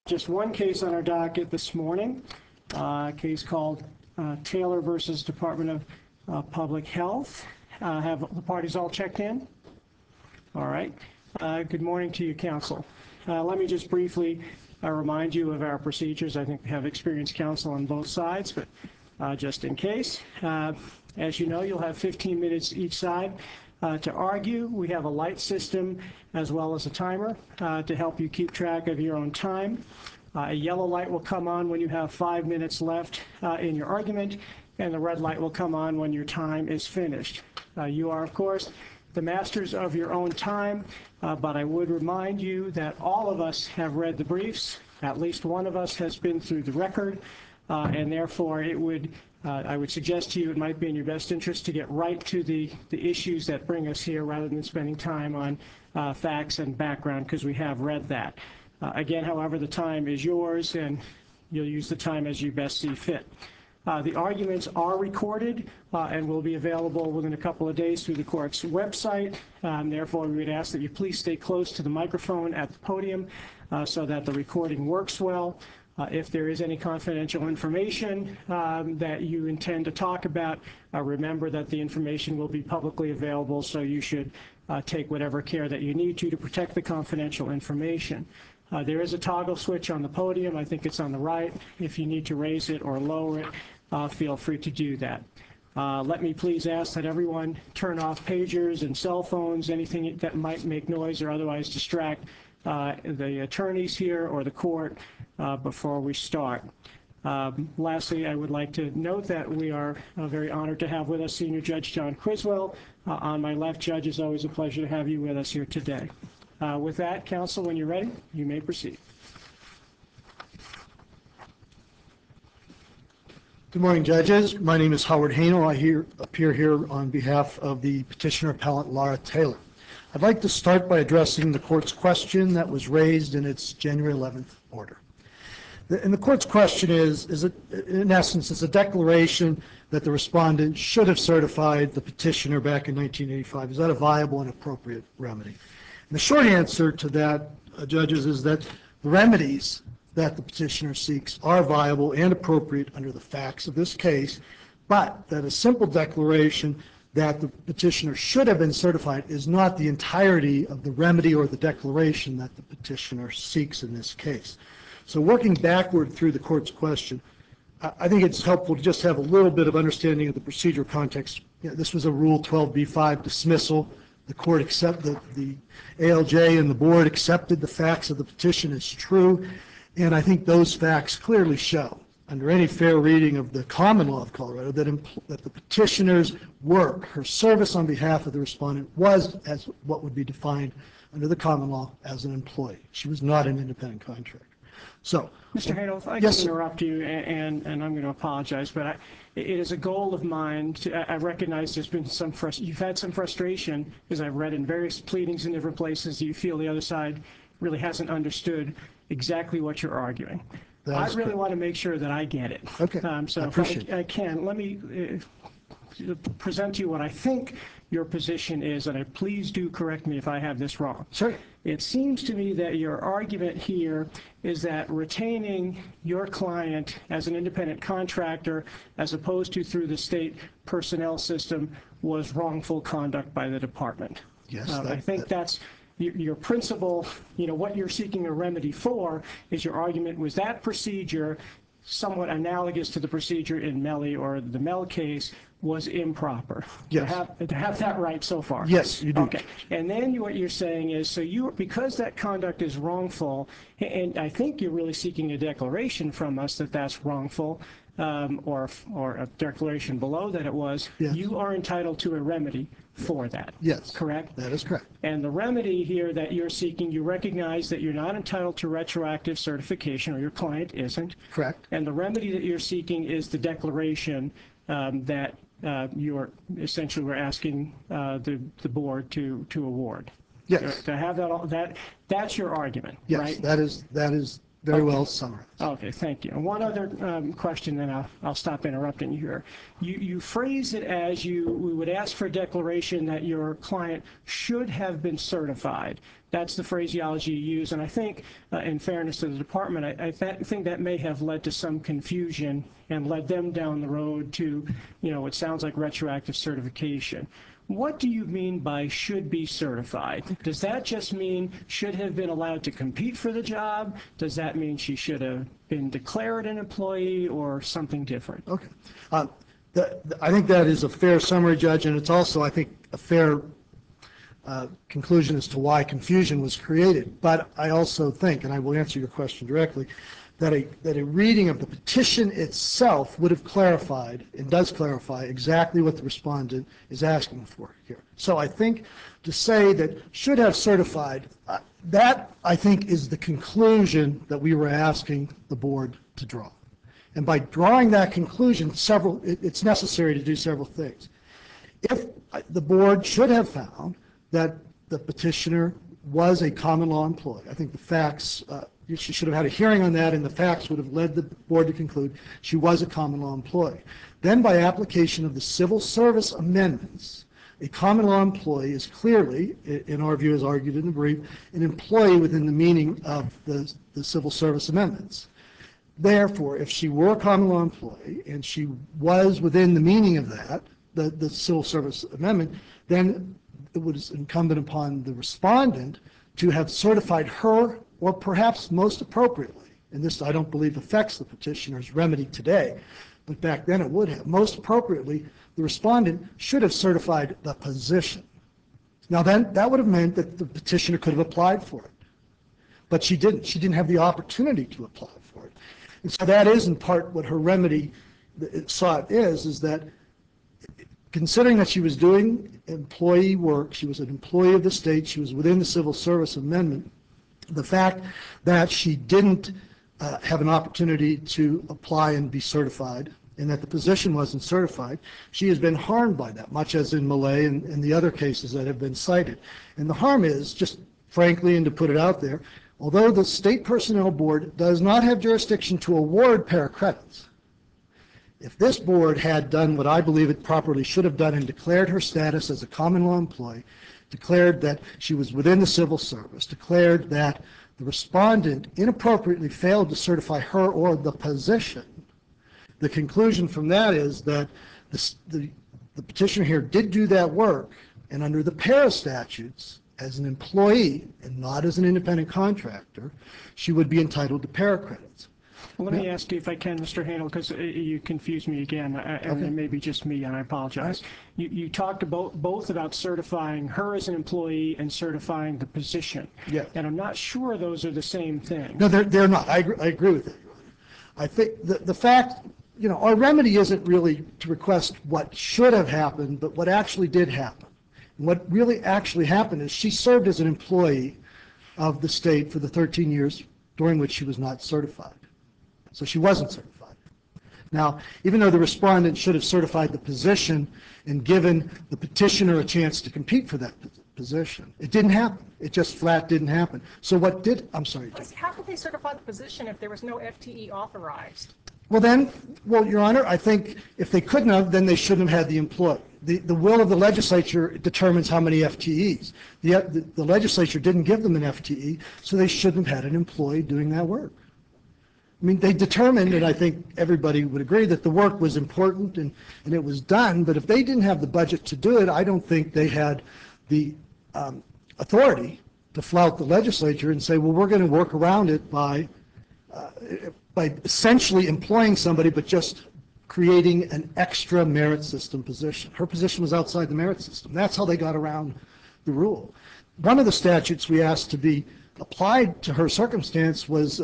Just one case on our docket this morning, a case called Taylor versus Department of Public Health. Have the parties all checked in? All right. Good morning to you, counsel. Let me just briefly remind you of our procedures. I think we have experienced counsel on both sides, but just in case. As you know, you'll have 15 minutes each side to argue. We have a light system as well as a timer to help you keep track of your own time. A yellow light will come on when you have 5 minutes left in your argument, and the red light will come on when your time is finished. You are, of course, the masters of your own time, but I would remind you that all of us have read the briefs. At least one of us has been through the record, and therefore I would suggest to you it might be in your best interest to get right to the issues that bring us here rather than spending time on facts and background, because we have read that. Again, however, the time is yours, and you'll use the time as you best see fit. The arguments are recorded and will be available within a couple of days through the court's website. Therefore, we would ask that you please stay close to the microphone at the podium so that the recording works well. If there is any confidential information that you intend to talk about, remember that the information will be publicly available, so you should take whatever care that you need to protect the confidential information. There is a toggle switch on the podium. I think it's on the right. If you need to raise it or lower it, feel free to do that. Let me please ask that everyone turn off pagers and cell phones, anything that might make noise or otherwise distract the attorneys here or the court before we start. Lastly, I would like to note that we are very honored to have with us Senior Judge John Criswell. On my left, Judge, it's always a pleasure to have you with us here today. With that, counsel, when you're ready, you may proceed. Good morning, judges. My name is Howard Haenel. I appear here on behalf of the petitioner appellant Laura Taylor. I'd like to start by addressing the court's question that was raised in its January 11th order. And the court's question is it, in essence, it's a declaration that the respondent should have certified the petitioner back in 1985. Is that a viable and appropriate remedy? And the short answer to that, judges, is that the remedies that the petitioner seeks are viable and appropriate under the facts of this case, but that a simple declaration that the petitioner should have been certified is not the entirety of the remedy or the declaration that the petitioner seeks in this case. So working backward through the court's question, I think it's helpful to just have a little bit of understanding of the procedural context. This was a Rule 12b-5 dismissal. The court accepted, the ALJ and the board accepted the facts of the petition as true, and I think those facts clearly show, under any fair reading of the common law of Colorado, that the petitioner's work, her service on behalf of the respondent, was as what would be defined under the common law as an employee. She was not an independent contractor. So, Mr. Haenel, if I can interrupt you, and I'm going to apologize, but it is a goal of mine I recognize there's been you've had some frustration, as I've read in various pleadings in different places. You feel the other side really hasn't understood exactly what you're arguing. I really want to make sure that I get it. Okay. So if I can, let me present to you what I think your position is, and please do correct me if I have this wrong. Sure. It seems to me that your argument here is that retaining your client as an independent contractor as opposed to through the state personnel system was wrongful conduct by the department. Yes. I think that's your principle. What you're seeking a remedy for is your argument was that procedure, somewhat analogous to the procedure in Mellie or the Mell case, was improper. Yes. To have that right so far. Yes, you do. Okay. And then what you're saying is, because that conduct is wrongful, and I think you're really seeking a declaration from us that that's wrongful, or a declaration below that it was, yes, you are entitled to a remedy for that. Yes. Correct? That is correct. And the remedy here that you're seeking, you recognize that you're not entitled to retroactive certification, or your client isn't. Correct. And the remedy that you're seeking is the declaration that you're essentially we're asking the board to award. Yes. To have that's your argument, yes, right? That is very well summarized. Okay, thank you. And one other question, then I'll stop interrupting you here. You phrase it as we would ask for a declaration that your client should have been certified. That's the phraseology you use, and I think, in fairness to the department, I think that may have led to some confusion and led them down the road to, it sounds like retroactive certification. What do you mean by should be certified? Does that just mean should have been allowed to compete for the job? Does that mean she should have been declared an employee or something different? Okay. I think that is a fair summary, Judge, and it's also, I think, a fair conclusion as to why confusion was created. But I also think, and I will answer your question directly, that a reading of the petition itself would have clarified, and does clarify, exactly what the respondent is asking for here. So I think to say that should have certified, that I think is the conclusion that we were asking the board to draw. And by drawing that conclusion, it's necessary to do several things. If the board should have found that the petitioner was a common law employee, I think the facts, she should have had a hearing on that, and the facts would have led the board to conclude she was a common law employee. Then by application of the civil service amendments, a common law employee is clearly, in our view as argued in the brief, an employee within the meaning of the civil service amendments. Therefore, if she were a common law employee and she was within the meaning of that, the civil service amendment, then it was incumbent upon the respondent to have certified her, or perhaps most appropriately, and this I don't believe affects the petitioner's remedy today, but back then it would have, most appropriately, the respondent should have certified the position. Now then, that would have meant that the petitioner could have applied for it, but she didn't. She didn't have the opportunity to apply for it. And so that is in part what her remedy sought is that considering that she was doing employee work, she was an employee of the state, she was within the civil service amendment, the fact that she didn't have an opportunity to apply and be certified, and that the position wasn't certified, she has been harmed by that, much as in Millay and the other cases that have been cited. And the harm is, just frankly, and to put it out there, although the State Personnel Board does not have jurisdiction to award paracredits, if this board had done what I believe it properly should have done and declared her status as a common law employee, declared that she was within the civil service, declared that the respondent inappropriately failed to certify her or the position, the conclusion from that is that the petitioner here did do that work, and under the para statutes, as an employee and not as an independent contractor, she would be entitled to paracredits. Well, let me ask you if I can, Mr. Handel, because you confused me again, and it may be just me, and I apologize. You talked both about certifying her as an employee and certifying the position. Yes. And I'm not sure those are the same thing. No, they're not. I agree with that, Your Honor. I think the fact, our remedy isn't really to request what should have happened, but what actually did happen. And what really actually happened is she served as an employee of the state for the 13 years during which she was not certified. So she wasn't certified. Now, even though the respondent should have certified the position and given the petitioner a chance to compete for that position, it didn't happen. It just flat didn't happen. So what did, I'm sorry, Jim. How could they certify the position if there was no FTE authorized? Well, Your Honor, I think if they couldn't have, then they shouldn't have had the employee. The will of the legislature determines how many FTEs. The legislature didn't give them an FTE, so they shouldn't have had an employee doing that work. I mean, they determined, and I think everybody would agree, that the work was important and it was done, but if they didn't have the budget to do it, I don't think they had the authority to flout the legislature and say, well, we're going to work around it by essentially employing somebody, but just creating an extra merit system position. Her position was outside the merit system. That's how they got around the rule. One of the statutes we asked to be applied to her circumstance was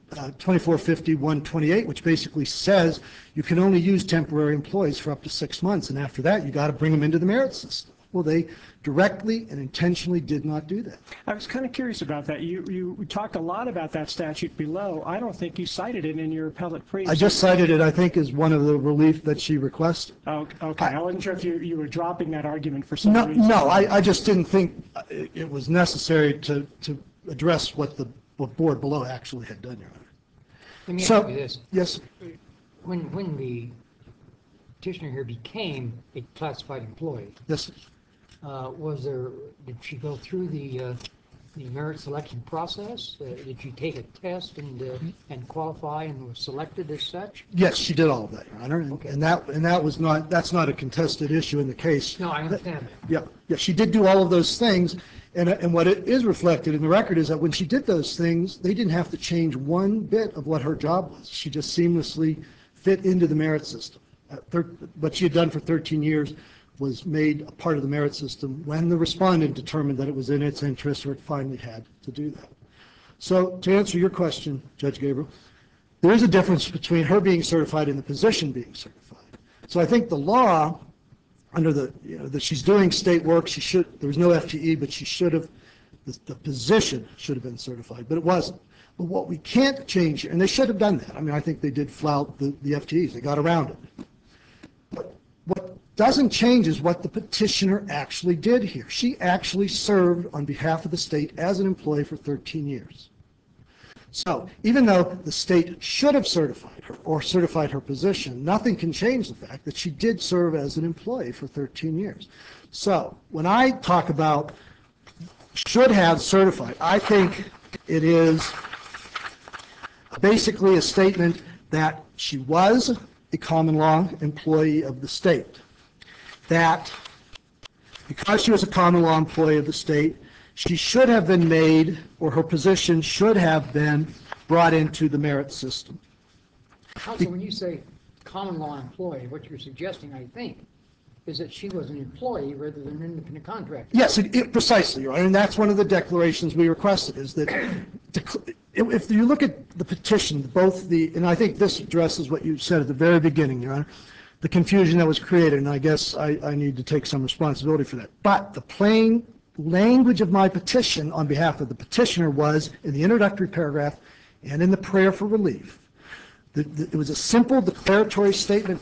2450-128, which basically says you can only use temporary employees for up to 6 months, and after that you got to bring them into the merit system. Well, they directly and intentionally did not do that. I was kind of curious about that. You talked a lot about that statute below. I don't think you cited it in your appellate brief. I just cited it, I think, as one of the relief that she requested. Oh, okay. I wasn't sure if you were dropping that argument for some reason. No, I just didn't think it was necessary to address what the board below actually had done, Your Honor. Let me So, ask you this. yes, When the petitioner here became a classified employee, yes, did she go through the merit selection process? Did she take a test and qualify and was selected as such? yes, she did all of that, Your Honor. Okay. And that was not, that's not a contested issue in the case. No, I understand that. Yeah, yeah, she did do all of those things, and what it is reflected in the record is that when she did those things, they didn't have to change one bit of what her job was. She just seamlessly fit into the merit system. What she had done for 13 years was made a part of the merit system when the respondent determined that it was in its interest or it finally had to do that. So to answer your question, Judge Gabriel, there is a difference between her being certified and the position being certified. So I think the law, under that she's doing state work, there was no FTE, but she should have, the position should have been certified, but it wasn't. But what we can't change, and they should have done that. I mean, I think they did flout the FTEs. They got around it. But what doesn't change is what the petitioner actually did here. She actually served on behalf of the state as an employee for 13 years. So even though the state should have certified her or certified her position, nothing can change the fact that she did serve as an employee for 13 years. So when I talk about should have certified, I think it is basically a statement that she was a common law employee of the state. That because she was a common law employee of the state, she should have been made, or her position should have been brought into the merit system. Counsel, when you say common law employee, what you're suggesting, I think, is that she was an employee rather than an independent contractor. Yes, precisely, Your Honor, and that's one of the declarations we requested, is that if you look at the petition, and I think this addresses what you said at the very beginning, Your Honor, the confusion that was created, and I guess I need to take some responsibility for that. But the plain language of my petition on behalf of the petitioner was, in the introductory paragraph and in the prayer for relief, it was a simple declaratory statement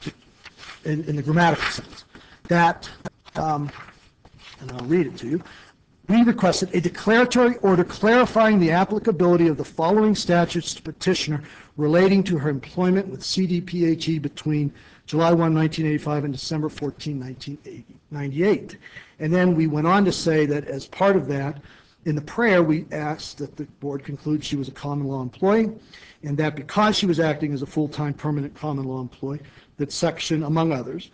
in the grammatical sense that, and I'll read it to you, we requested a declaratory order clarifying the applicability of the following statutes to petitioner relating to her employment with CDPHE between July 1, 1985 and December 14, 1998. And then we went on to say that as part of that, in the prayer, we asked that the board conclude she was a common law employee, and that because she was acting as a full-time permanent common law employee, that section, among others,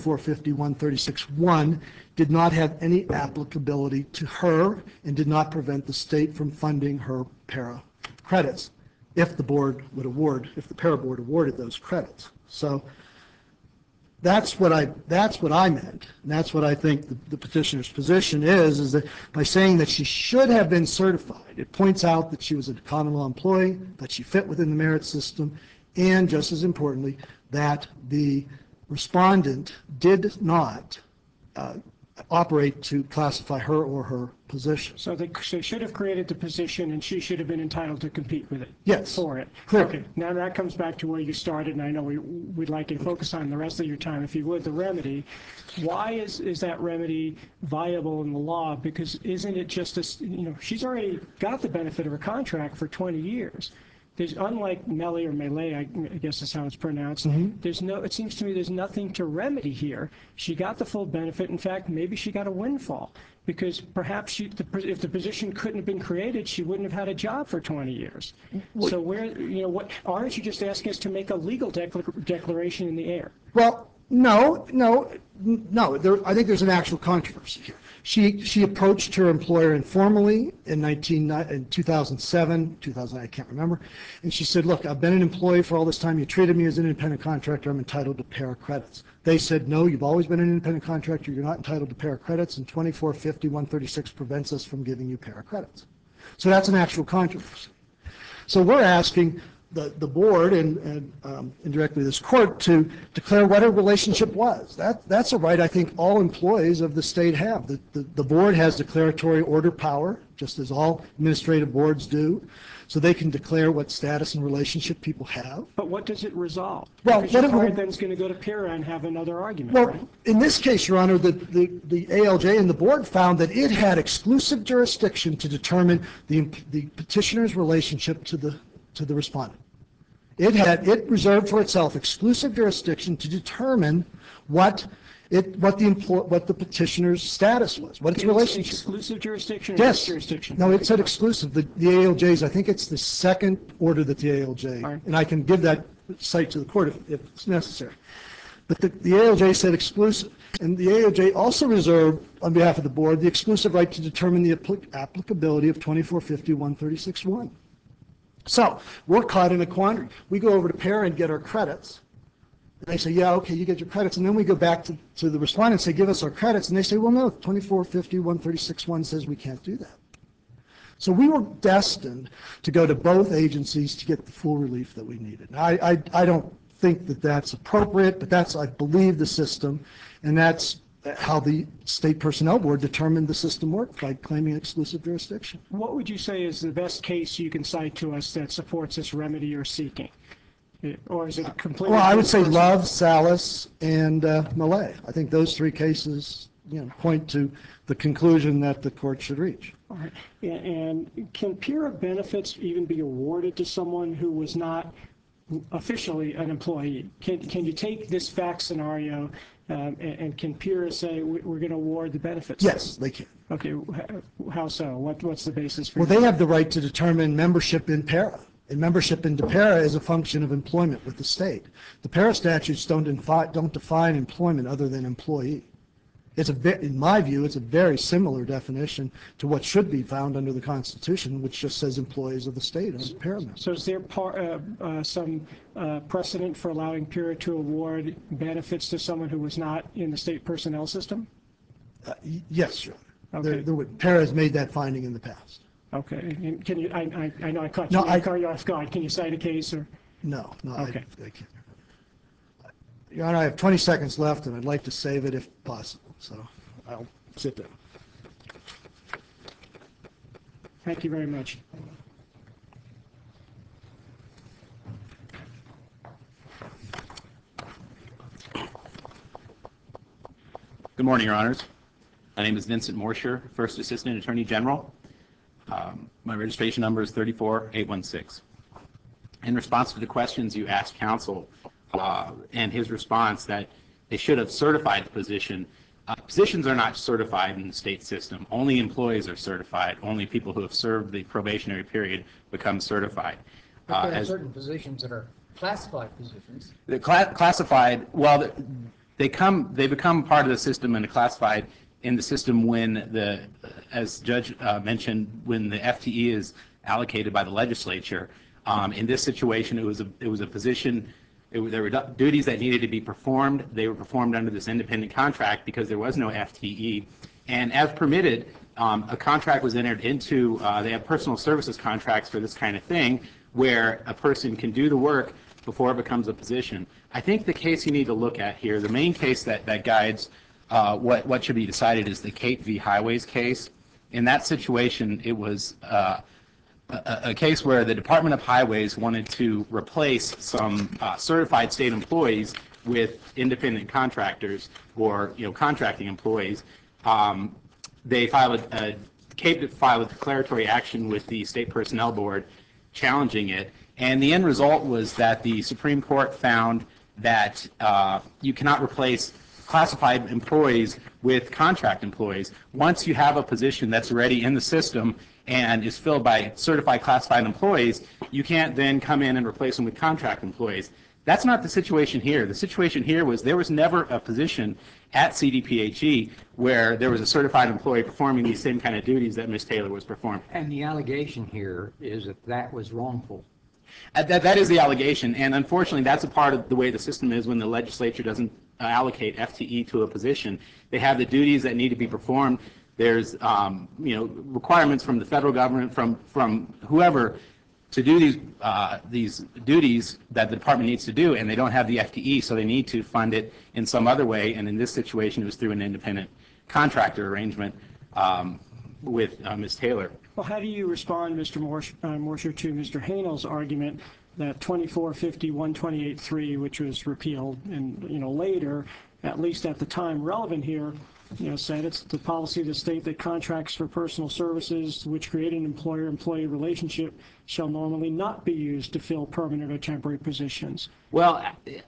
2451-36-1, did not have any applicability to her and did not prevent the state from funding her para credits if the board would award, if the para board awarded those credits. So that's what I meant, and that's what I think the petitioner's position is that by saying that she should have been certified, it points out that she was a common law employee, that she fit within the merit system, and just as importantly, that the respondent did not operate to classify her or her position. So they should have created the position, and she should have been entitled to compete with it. Yes. For it. Clearly. Okay. Now that comes back to where you started, and I know we'd like you to focus on the rest of your time, if you would, the remedy. Why is that remedy viable in the law? Because isn't it just she's already got the benefit of her contract for 20 years. There's, unlike Melee or Melee, I guess is how it's pronounced, it seems to me there's nothing to remedy here. She got the full benefit. In fact, maybe she got a windfall, because perhaps if the position couldn't have been created, she wouldn't have had a job for 20 years. So aren't you just asking us to make a legal declaration in the air? Well, no. I think there's an actual controversy here. She approached her employer informally in 2007, 2000, I can't remember, and she said, look, I've been an employee for all this time. You treated me as an independent contractor. I'm entitled to para credits. They said, no, you've always been an independent contractor. You're not entitled to para credits, and 2450-136 prevents us from giving you para credits. So that's an actual controversy. So we're asking, the board and indirectly this court to declare what a relationship was. That's a right I think all employees of the state have. The board has declaratory order power, just as all administrative boards do, so they can declare what status and relationship people have. But what does it resolve? Well, Because what your it will- client then is going to go to PIRA and have another argument, right? Well, in this case, Your Honor, the ALJ and the board found that it had exclusive jurisdiction to determine the petitioner's relationship to the respondent. It reserved for itself exclusive jurisdiction to determine what the petitioner's status was, what its relationship. Exclusive jurisdiction or Yes. just jurisdiction? No, it said exclusive. The ALJ's, I think it's the second order that the ALJ, All right. and I can give that cite to the court if it's necessary. But the ALJ said exclusive. And the ALJ also reserved, on behalf of the board, the exclusive right to determine the applicability of 2450-136-1. So we're caught in a quandary. We go over to PARA and get our credits. And they say, yeah, okay, you get your credits. And then we go back to the respondent and say, give us our credits. And they say, well, no, 2450-136-1 says we can't do that. So we were destined to go to both agencies to get the full relief that we needed. I don't think that that's appropriate, but that's, I believe, the system. And that's how the State Personnel Board determined the system worked, by claiming exclusive jurisdiction. What would you say is the best case you can cite to us that supports this remedy you're seeking? Or is it completely? Well, I would say different? Love, Salas, and Millay. I think those three cases, point to the conclusion that the court should reach. All right. And can PIRA benefits even be awarded to someone who was not officially an employee? Can you take this fact scenario and can PIRA say we're going to award the benefits? Yes, they can. Okay. How so? What's the basis for Well, that? they have the right to determine membership in PARA. And membership in PARA is a function of employment with the state. The PARA statutes don't define employment other than employee. In my view, it's a very similar definition to what should be found under the Constitution, which just says employees of the state as PARA members. So is there some precedent for allowing PIRA to award benefits to someone who was not in the state personnel system? Yes, sure. Okay. PARA has made that finding in the past. Okay. And can you? I know I caught No, you off guard. Can you cite a case or? No, Okay. I can't. Your Honor, I have 20 seconds left, and I'd like to save it if possible, so I'll sit down. Thank you very much. Good morning, Your Honors. My name is Vincent Morsher, First Assistant Attorney General. My registration number is 34816. In response to the questions you asked counsel and his response that they should have certified the position, positions are not certified in the state system. Only employees are certified. Only people who have served the probationary period become certified. But there are certain positions that are classified positions. The classified, well, they become part of the system and classified in the system when as Judge mentioned, when the FTE is allocated by the legislature. In this situation, it was a position. There were duties that needed to be performed. They were performed under this independent contract because there was no FTE. And as permitted, a contract was entered into. They have personal services contracts for this kind of thing, where a person can do the work before it becomes a position. I think the case you need to look at here, the main case that guides what should be decided is the Kate v. Highways case. In that situation, it was a case where the Department of Highways wanted to replace some certified state employees with independent contractors or contracting employees. Kate filed a declaratory action with the State Personnel Board challenging it, and the end result was that the Supreme Court found that you cannot replace classified employees with contract employees. Once you have a position that's already in the system and is filled by certified classified employees, you can't then come in and replace them with contract employees. That's not the situation here. The situation here was there was never a position at CDPHE where there was a certified employee performing these same kind of duties that Ms. Taylor was performing. And the allegation here is that that was wrongful. That is the allegation, and unfortunately that's a part of the way the system is when the legislature doesn't allocate FTE to a position. They have the duties that need to be performed. There's requirements from the federal government, from whoever, to do these duties that the department needs to do, and they don't have the FTE, so they need to fund it in some other way. And in this situation, it was through an independent contractor arrangement with Ms. Taylor. Well, how do you respond, Mr. Morsher, to Mr. Haenel's argument that 2450-128.3, which was repealed and, later, at least at the time relevant here, said it's the policy of the state that contracts for personal services which create an employer-employee relationship shall normally not be used to fill permanent or temporary positions. Well,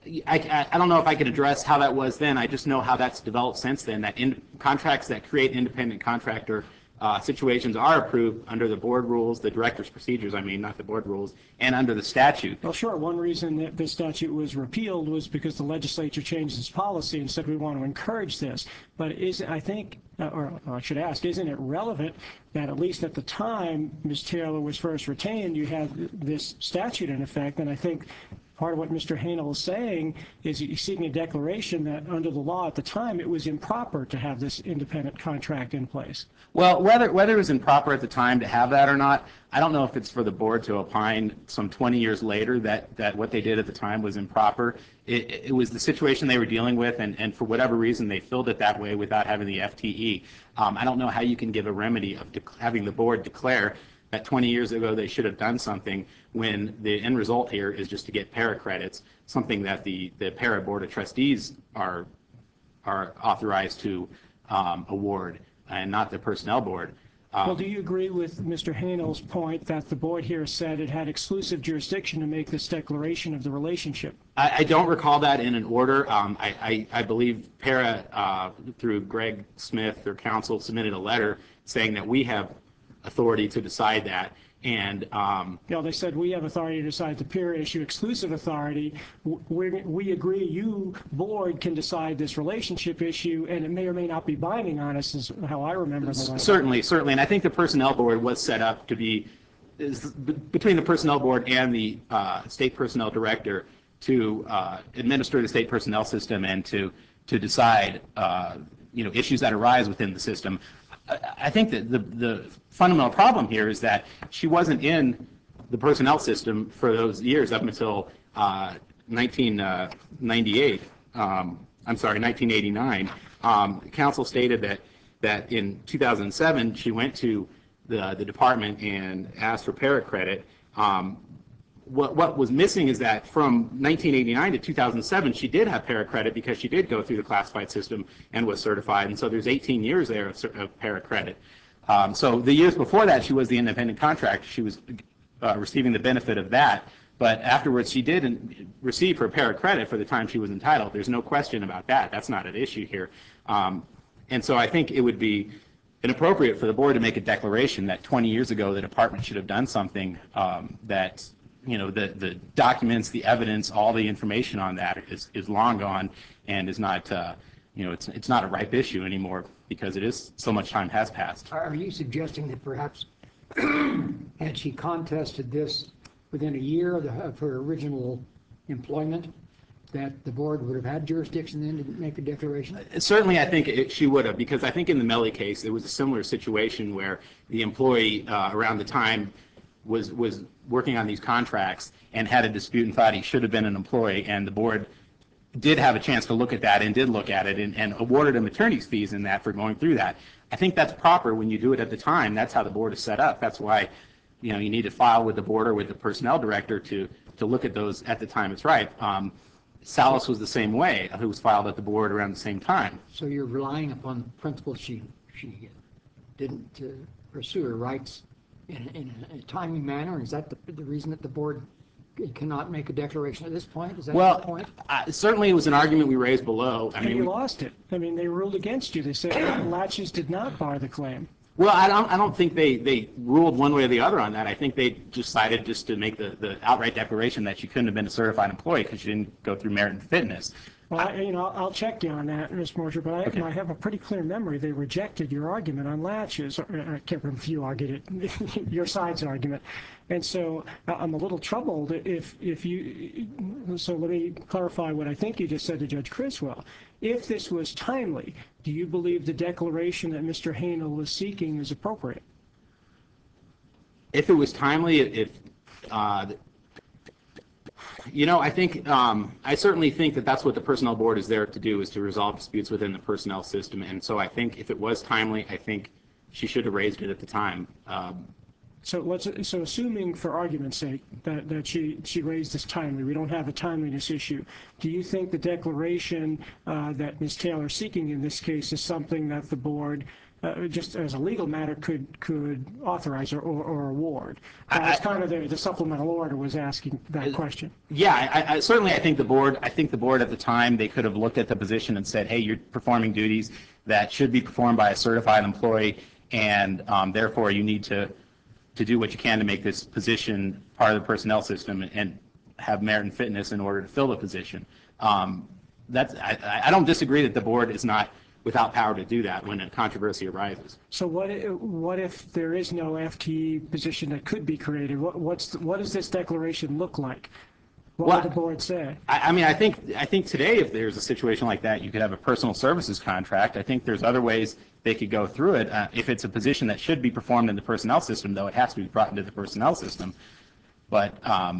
I don't know if I could address how that was then. I just know how that's developed since then, that contracts that create independent contractor situations are approved under the board rules, the director's procedures, not the board rules, and under the statute. Well, sure. One reason that the statute was repealed was because the legislature changed its policy and said we want to encourage this. But I should ask, isn't it relevant that at least at the time Ms. Taylor was first retained, you had this statute in effect? And I think part of what Mr. Haenel is saying is he's seeking a declaration that under the law at the time it was improper to have this independent contract in place. Well, whether it was improper at the time to have that or not, I don't know if it's for the board to opine some 20 years later that what they did at the time was improper. It was the situation they were dealing with, and for whatever reason they filled it that way without having the FTE. I don't know how you can give a remedy of having the board declare that 20 years ago they should have done something when the end result here is just to get para credits, something that the para board of trustees are authorized to award, and not the personnel board. Well, do you agree with Mr. Haenel's point that the board here said it had exclusive jurisdiction to make this declaration of the relationship? I don't recall that in an order. I believe para, through Greg Smith, their counsel, submitted a letter saying that we have authority to decide that. And they said we have authority to decide the peer issue, exclusive authority. We agree you, board, can decide this relationship issue, and it may or may not be binding on us, is how I remember the letter. Certainly. And I think the personnel board was set up to be between the personnel board and the state personnel director to administer the state personnel system and to decide issues that arise within the system. I think that the fundamental problem here is that she wasn't in the personnel system for those years up until 1989. Counsel stated that in 2007 she went to the department and asked for para credit. What was missing is that from 1989 to 2007, she did have para credit because she did go through the classified system and was certified. And so there's 18 years there of para credit. So the years before that, she was the independent contractor. She was receiving the benefit of that. But afterwards, she did receive her para credit for the time she was entitled. There's no question about that. That's not an issue here. And so I think it would be inappropriate for the board to make a declaration that 20 years ago the department should have done something that the documents, the evidence, all the information on that is long gone and is not, it's not a ripe issue anymore because it is so much time has passed. Are you suggesting that perhaps had she contested this within a year of her original employment, that the board would have had jurisdiction then to make a declaration? Certainly, I think she would have, because I think in the Mellie case, it was a similar situation where the employee around the time was working on these contracts and had a dispute and thought he should have been an employee, and the board did have a chance to look at that and did look at it and awarded him attorney's fees in that for going through that. I think that's proper when you do it at the time. That's how the board is set up. That's why you need to file with the board or with the personnel director to look at those at the time it's right. Salas was the same way, who was filed at the board around the same time. So you're relying upon the principle she didn't pursue her rights in a timely manner, and is that the reason that the board cannot make a declaration at this point? Is that the point? Certainly it was an argument we raised below. And you lost it. I mean, they ruled against you. They said latches did not bar the claim. Well, I don't think they ruled one way or the other on that. I think they decided just to make the outright declaration that she couldn't have been a certified employee because she didn't go through merit and fitness. Well, I'll check you on that, Ms. Morsher, but I have a pretty clear memory. They rejected your argument on latches. I can't remember if you argued it, your side's argument. And so I'm a little troubled if you, so let me clarify what I think you just said to Judge Criswell. If this was timely, do you believe the declaration that Mr. Haenel was seeking is appropriate? If it was timely, I think I certainly think that that's what the personnel board is there to do, is to resolve disputes within the personnel system. And so I think if it was timely, I think she should have raised it at the time. So assuming for argument's sake that she raised this timely, we don't have a timeliness issue. Do you think the declaration that Ms. Taylor is seeking in this case is something that the board, just as a legal matter, could authorize or award? That's kind of the supplemental order was asking that question. Yeah, I certainly I think the board at the time, they could have looked at the position and said, hey, you're performing duties that should be performed by a certified employee, and therefore you need to do what you can to make this position part of the personnel system and have merit and fitness in order to fill the position. I don't disagree that the board is not without power to do that when a controversy arises. So what if there is no FTE position that could be created? What does this declaration look like? What would the board say? I think today, if there's a situation like that, you could have a personal services contract. I think there's other ways they could go through it. If it's a position that should be performed in the personnel system, though, it has to be brought into the personnel system. But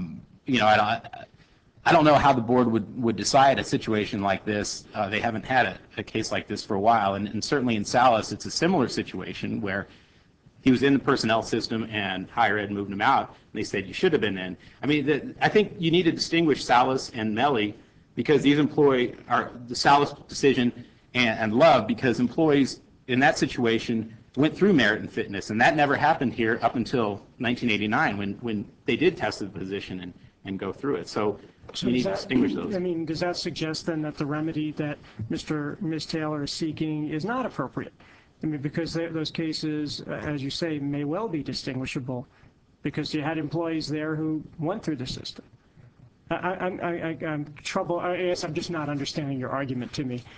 I don't know how the board would decide a situation like this. They haven't had a case like this for a while, and certainly in Salas, it's a similar situation where he was in the personnel system and higher ed moved him out, and they said you should have been in. I mean, I think you need to distinguish Salas and Mellie, because these are the Salas decision and Love, because employees in that situation went through merit and fitness, and that never happened here up until 1989 when they did test the position and go through it. So you need to distinguish those. I mean, does that suggest then that the remedy that Ms. Taylor is seeking is not appropriate? I mean, because those cases, as you say, may well be distinguishable because you had employees there who went through the system. I'm troubled. I guess I'm just not understanding your argument to me.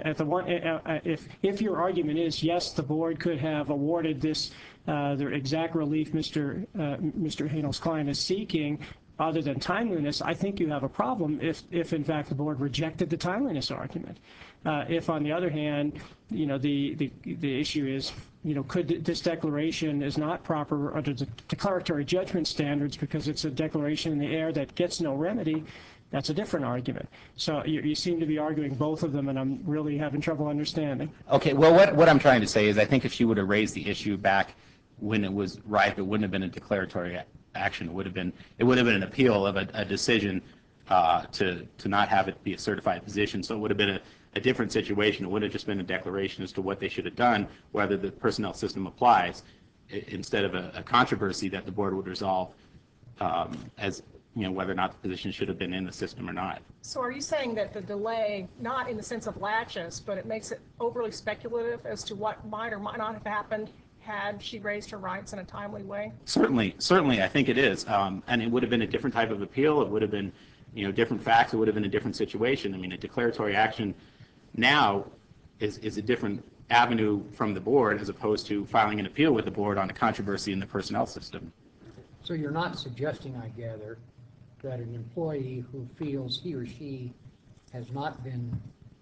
If your argument is yes, the board could have awarded this the exact relief Mr. Haenel's client is seeking, other than timeliness, I think you have a problem if in fact the board rejected the timeliness argument. If on the other hand, the issue is, could this declaration is not proper under the declaratory judgment standards because it's a declaration in the air that gets no remedy, that's a different argument. So you seem to be arguing both of them, and I'm really having trouble understanding. Okay, well, what I'm trying to say is I think if she would have raised the issue back when it was ripe, it wouldn't have been a declaratory action. It would have been an appeal of a decision to not have it be a certified position. So it would have been a different situation. It would have just been a declaration as to what they should have done, whether the personnel system applies, instead of a controversy that the board would resolve as whether or not the position should have been in the system or not. So are you saying that the delay, not in the sense of laches, but it makes it overly speculative as to what might or might not have happened had she raised her rights in a timely way? Certainly, I think it is. And it would have been a different type of appeal. It would have been, different facts. It would have been a different situation. I mean, a declaratory action now is a different avenue from the board as opposed to filing an appeal with the board on a controversy in the personnel system. So you're not suggesting, I gather, that an employee who feels he or she has not been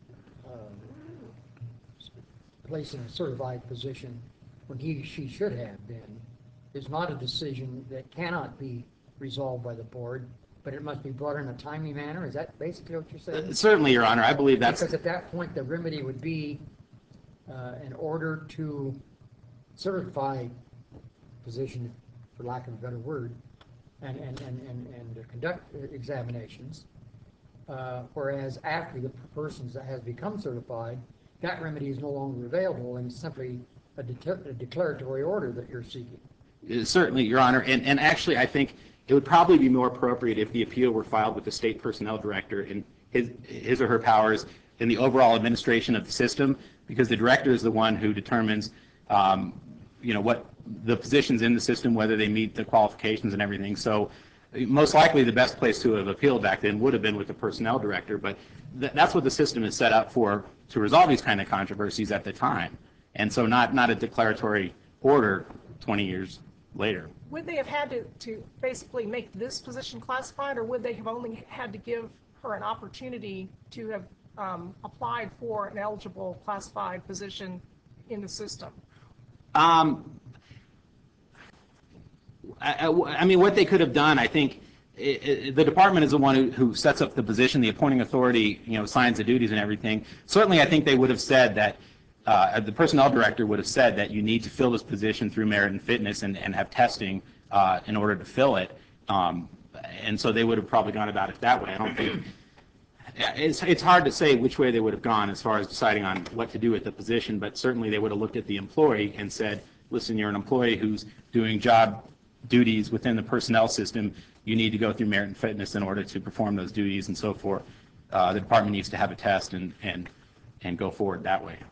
placed in a certified position when she should have been is not a decision that cannot be resolved by the board, but it must be brought in a timely manner? Is that basically what you're saying? Certainly, Your Honor. I believe that's... Because at that point, the remedy would be in order to certify position, for lack of a better word, and conduct examinations, whereas after the person has become certified, that remedy is no longer available and simply a declaratory order that you're seeking. Certainly, Your Honor. And actually, I think it would probably be more appropriate if the appeal were filed with the state personnel director and his or her powers in the overall administration of the system, because the director is the one who determines, what the positions in the system, whether they meet the qualifications and everything. So most likely the best place to have appealed back then would have been with the personnel director, but that's what the system is set up for, to resolve these kind of controversies at the time. And so not a declaratory order 20 years later. Would they have had to basically make this position classified, or would they have only had to give her an opportunity to have applied for an eligible classified position in the system? I mean, what they could have done, I think, the department is the one who sets up the position. The appointing authority, assigns the duties and everything. Certainly, I think they would have said that, the personnel director would have said that you need to fill this position through merit and fitness and have testing in order to fill it. And so they would have probably gone about it that way. I don't think, it's hard to say which way they would have gone as far as deciding on what to do with the position, but certainly they would have looked at the employee and said, listen, you're an employee who's doing job duties within the personnel system. You need to go through merit and fitness in order to perform those duties and so forth. The department needs to have a test and go forward that way.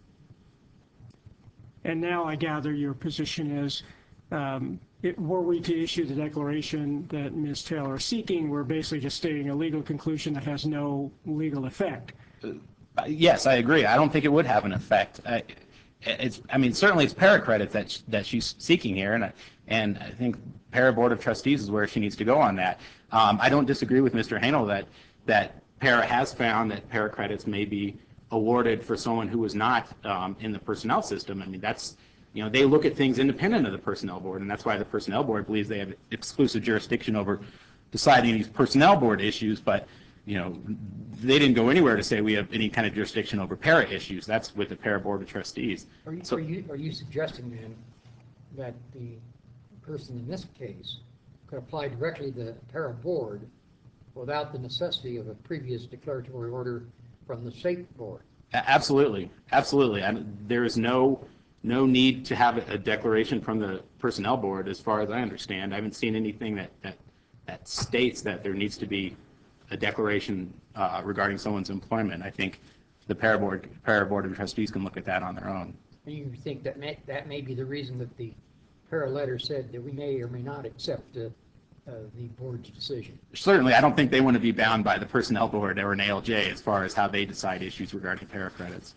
And now I gather your position is, were we to issue the declaration that Ms. Taylor is seeking, we're basically just stating a legal conclusion that has no legal effect. Yes, I agree. I don't think it would have an effect. I mean, certainly it's para credit that she's seeking here, and I think para board of trustees is where she needs to go on that. I don't disagree with Mr. Hanel that para has found that para credits may be awarded for someone who was not in the personnel system. I mean, that's, they look at things independent of the personnel board, and that's why the personnel board believes they have exclusive jurisdiction over deciding these personnel board issues, but they didn't go anywhere to say we have any kind of jurisdiction over para issues. That's with the para board of trustees. Are you suggesting then that the person in this case could apply directly to the para board without the necessity of a previous declaratory order from the state board? Absolutely, absolutely. There is no need to have a declaration from the personnel board, as far as I understand. I haven't seen anything that states that there needs to be a declaration regarding someone's employment. I think the para board of trustees can look at that on their own. And you think that may be the reason that the para letter said that we may or may not accept the board's decision? Certainly, I don't think they want to be bound by the personnel board or an ALJ as far as how they decide issues regarding para credits.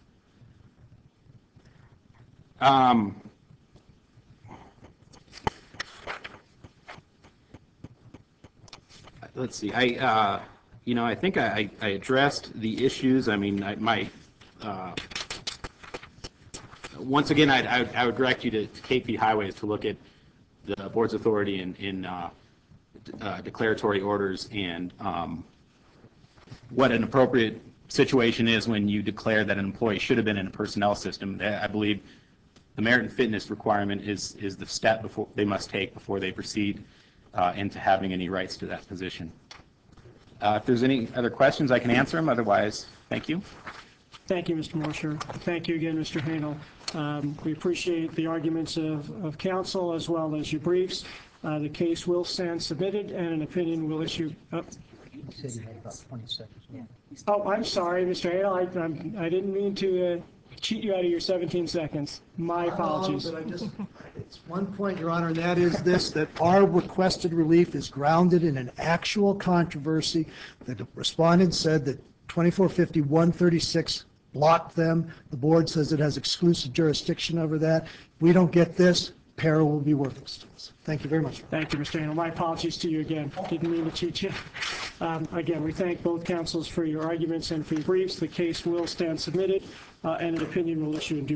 Let's see. I think I addressed the issues. I mean, once again, I would direct you to KP Highways to look at the board's authority in declaratory orders and what an appropriate situation is when you declare that an employee should have been in a personnel system. I believe the merit and fitness requirement is the step they must take before they proceed into having any rights to that position. If there's any other questions, I can answer them. Otherwise, thank you. Thank you, Mr. Morsher. Thank you again, Mr. Hanel. We appreciate the arguments of counsel as well as your briefs. The case will stand submitted and an opinion will issue. You said you had about 20 seconds. Yeah. Oh, I'm sorry, Mr. Hanel. I didn't mean to cheat you out of your 17 seconds. My apologies. It's one point, Your Honor, and that is this, that our requested relief is grounded in an actual controversy. The respondent said that 2450-136 blocked them. The board says it has exclusive jurisdiction over that. If we don't get this, para will be worthless to us. Thank you very much. Thank you, Mr. Hanel. My apologies to you again. Didn't mean to cheat you. Again, we thank both counsels for your arguments and for your briefs. The case will stand submitted and an opinion will issue in due